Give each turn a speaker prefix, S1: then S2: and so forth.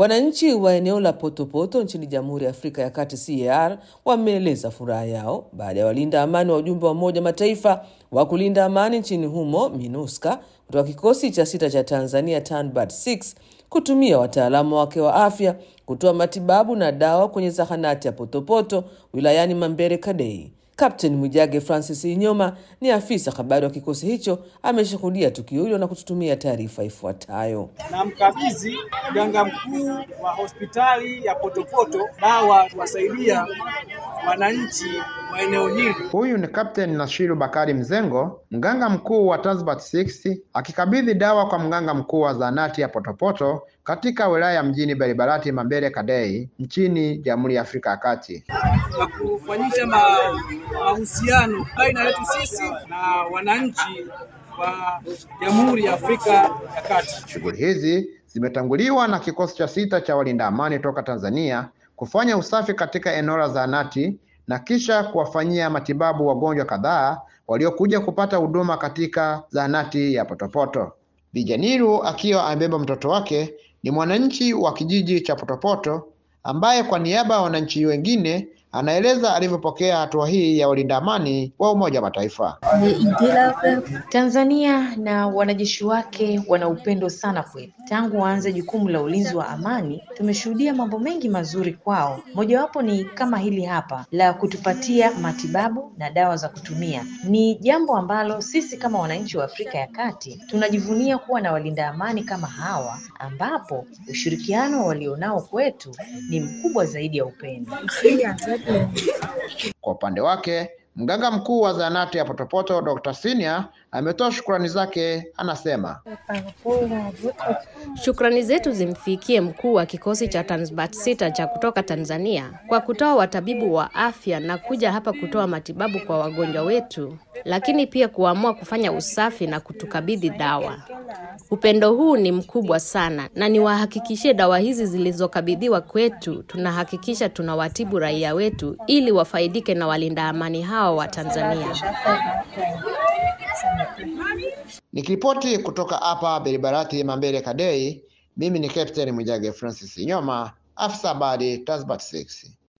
S1: Wananchi wa eneo la Potopoto nchini Jamhuri ya Afrika ya Kati CAR wameeleza furaha yao baada ya walinda amani wa ujumbe wa Umoja Mataifa wa kulinda amani nchini humo MINUSCA kutoka kikosi cha 6 cha Tanzania TANBAT 6 kutumia wataalamu wake wa afya kutoa matibabu na dawa kwenye zahanati ya Potopoto wilayani Mambere Kadei. Captain Mwijage Francis Inyoma ni afisa habari wa kikosi hicho, ameshuhudia tukio hilo na kututumia taarifa ifuatayo.
S2: Na mkabidhi mganga mkuu wa hospitali ya Potopoto dawa kuwasaidia wananchi wa eneo hili.
S3: Huyu ni Captain Nashiru Bakari Mzengo, mganga mkuu wa TANBAT 6, akikabidhi dawa kwa mganga mkuu wa zahanati ya Potopoto katika wilaya ya mjini Baribarati Mambere Kadei nchini Jamhuri ya Afrika ya Kati.
S2: Na kufanyisha mahusiano baina yetu sisi na wananchi wa Jamhuri ya Afrika ya Kati.
S3: Shughuli hizi zimetanguliwa na kikosi cha 6 cha walinda amani toka Tanzania kufanya usafi katika eneo la zahanati na kisha kuwafanyia matibabu wagonjwa kadhaa waliokuja kupata huduma katika zahanati ya Potopoto. Bijaniru akiwa amebeba mtoto wake ni mwananchi wa kijiji cha Potopoto ambaye kwa niaba ya wananchi wengine anaeleza alivyopokea hatua hii ya walinda amani wa Umoja wa Mataifa.
S4: Tanzania na wanajeshi wake wana upendo sana kwetu. Tangu waanze jukumu la ulinzi wa amani, tumeshuhudia mambo mengi mazuri kwao. Mojawapo ni kama hili hapa la kutupatia matibabu na dawa za kutumia. Ni jambo ambalo sisi kama wananchi wa Afrika ya Kati tunajivunia kuwa na walinda amani kama hawa, ambapo ushirikiano walionao kwetu ni mkubwa zaidi ya upendo.
S3: Kwa upande wake, mganga mkuu wa zahanati ya Potopoto Dr. Senior ametoa shukrani zake, anasema.
S5: Shukrani zetu zimfikie mkuu wa kikosi cha TANBAT 6 cha kutoka Tanzania kwa kutoa watabibu wa afya na kuja hapa kutoa matibabu kwa wagonjwa wetu, lakini pia kuamua kufanya usafi na kutukabidhi dawa. Upendo huu ni mkubwa sana na niwahakikishie dawa hizi zilizokabidhiwa kwetu tunahakikisha tunawatibu raia wetu ili wafaidike na walinda amani hawa wa Tanzania.
S3: Nikiripoti kutoka hapa Baribarati Mambere Kadei, mimi ni Captain Mwijage Francis Inyoma, afisa habari TANBAT 6.